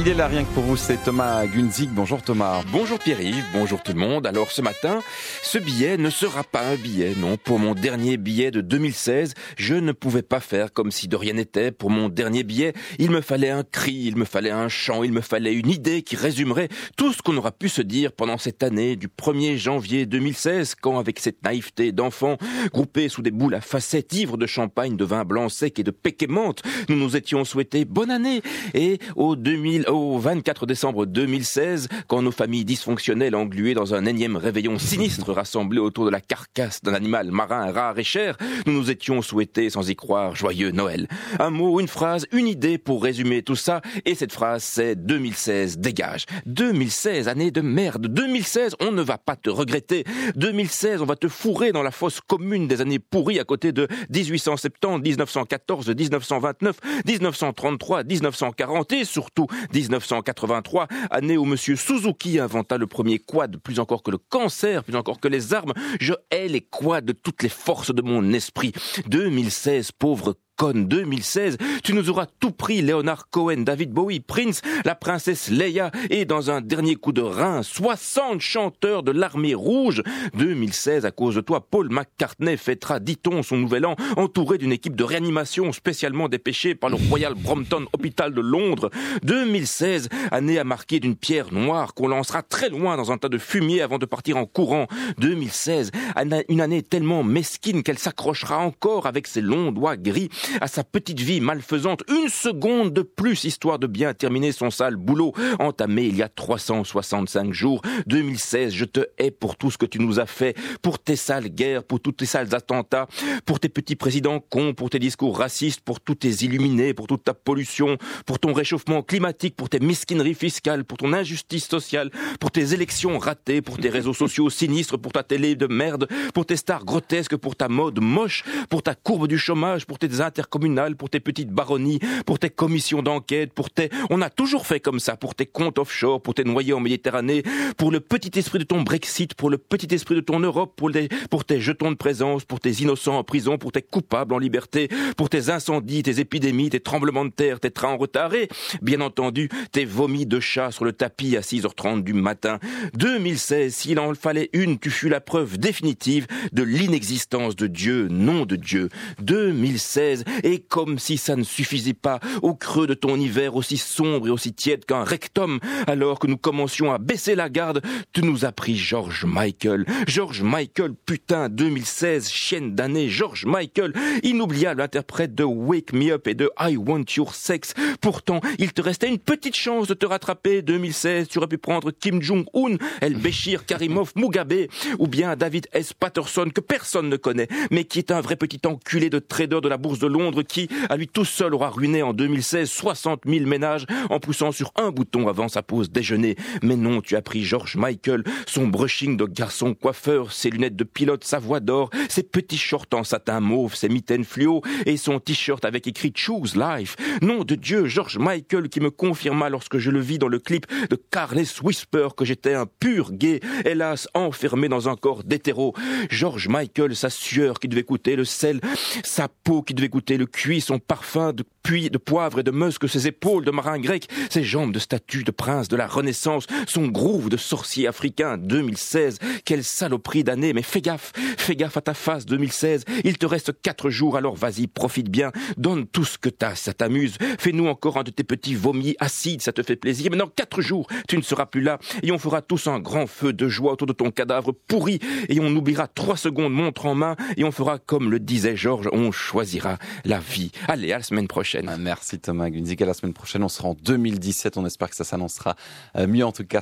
Il est là rien que pour vous, c'est Thomas Gunzig. Bonjour Thomas. Bonjour Pierre-Yves, bonjour tout le monde. Alors ce matin, ce billet ne sera pas un billet, non. Pour mon dernier billet de 2016, je ne pouvais pas faire comme si de rien n'était. Pour mon dernier billet, il me fallait un cri, il me fallait un chant, il me fallait une idée qui résumerait tout ce qu'on aura pu se dire pendant cette année du 1er janvier 2016, quand avec cette naïveté d'enfants, groupés sous des boules à facettes, ivres de champagne, de vin blanc sec et de péquet menthe, nous nous étions souhaités bonne année. Et au 24 décembre 2016, quand nos familles dysfonctionnelles engluées dans un énième réveillon sinistre rassemblés autour de la carcasse d'un animal marin rare et cher, nous nous étions souhaités sans y croire joyeux Noël. Un mot, une phrase, une idée pour résumer tout ça, et cette phrase c'est 2016 dégage. 2016, année de merde. 2016, on ne va pas te regretter. 2016, on va te fourrer dans la fosse commune des années pourries à côté de 1870, 1914, 1929, 1933, 1940 et surtout 1983, année où monsieur Suzuki inventa le premier quad, plus encore que le cancer, plus encore que les armes. Je hais les quads de toutes les forces de mon esprit. 2016, pauvre conne. 2016, tu nous auras tout pris, Leonard Cohen, David Bowie, Prince, la princesse Leia et dans un dernier coup de rein, 60 chanteurs de l'armée rouge. 2016, à cause de toi, Paul McCartney fêtera, dit-on, son nouvel an entouré d'une équipe de réanimation spécialement dépêchée par le Royal Brompton Hospital de Londres. 2016, année à marquer d'une pierre noire qu'on lancera très loin dans un tas de fumier avant de partir en courant. 2016, une année tellement mesquine qu'elle s'accrochera encore avec ses longs doigts gris à sa petite vie malfaisante une seconde de plus, histoire de bien terminer son sale boulot entamé il y a 365 jours. 2016, je te hais pour tout ce que tu nous as fait, pour tes sales guerres, pour tous tes sales attentats, pour tes petits présidents cons, pour tes discours racistes, pour tous tes illuminés, pour toute ta pollution, pour ton réchauffement climatique, pour tes mesquineries fiscales, pour ton injustice sociale, pour tes élections ratées, pour tes réseaux sociaux sinistres, pour ta télé de merde, pour tes stars grotesques, pour ta mode moche, pour ta courbe du chômage, pour tes intercommunales, pour tes petites baronnies, pour tes commissions d'enquête, on a toujours fait comme ça, pour tes comptes offshore, pour tes noyés en Méditerranée, pour le petit esprit de ton Brexit, pour le petit esprit de ton Europe, pour tes jetons de présence, pour tes innocents en prison, pour tes coupables en liberté, pour tes incendies, tes épidémies, tes tremblements de terre, tes trains en retard et, bien entendu, tes vomis de chat sur le tapis à 6h30 du matin. 2016, s'il en fallait une, tu fus la preuve définitive de l'inexistence de Dieu, non de Dieu. 2016, et comme si ça ne suffisait pas, au creux de ton hiver aussi sombre et aussi tiède qu'un rectum, alors que nous commencions à baisser la garde, tu nous as pris George Michael. George Michael, putain, 2016, chienne d'année, George Michael, inoubliable interprète de Wake Me Up et de I Want Your Sex. Pourtant, il te restait une petite chance de te rattraper. 2016, tu aurais pu prendre Kim Jong-un, El-Béchir, Karimov, Mugabe, ou bien David S. Patterson, que personne ne connaît, mais qui est un vrai petit enculé de trader de la bourse de Londres qui, à lui tout seul, aura ruiné en 2016 60 000 ménages en poussant sur un bouton avant sa pause déjeuner. Mais non, tu as pris George Michael, son brushing de garçon coiffeur, ses lunettes de pilote, sa voix d'or, ses petits shorts en satin mauve, ses mitaines fluo et son t-shirt avec écrit Choose Life. Nom de Dieu, George Michael qui me confirma lorsque je le vis dans le clip de Careless Whisper que j'étais un pur gay, hélas enfermé dans un corps d'hétéro. George Michael, sa sueur qui devait goûter le sel, sa peau qui devait goûter le cuit, son parfum de puits, de poivre et de musc, ses épaules de marin grec, ses jambes de statue de prince de la Renaissance, son groove de sorcier africain. 2016, quelle saloperie d'année, mais fais gaffe à ta face 2016, il te reste 4 jours, alors vas-y, profite bien, donne tout ce que t'as, ça t'amuse, fais-nous encore un de tes petits vomis acides, ça te fait plaisir, mais dans 4 jours, tu ne seras plus là, et on fera tous un grand feu de joie autour de ton cadavre pourri, et on oubliera 3 secondes montre en main, et on fera comme le disait Georges, on choisira la vie. Allez, à la semaine prochaine. Merci Thomas Gunzig. À la semaine prochaine, on sera en 2017. On espère que ça s'annoncera mieux en tout cas.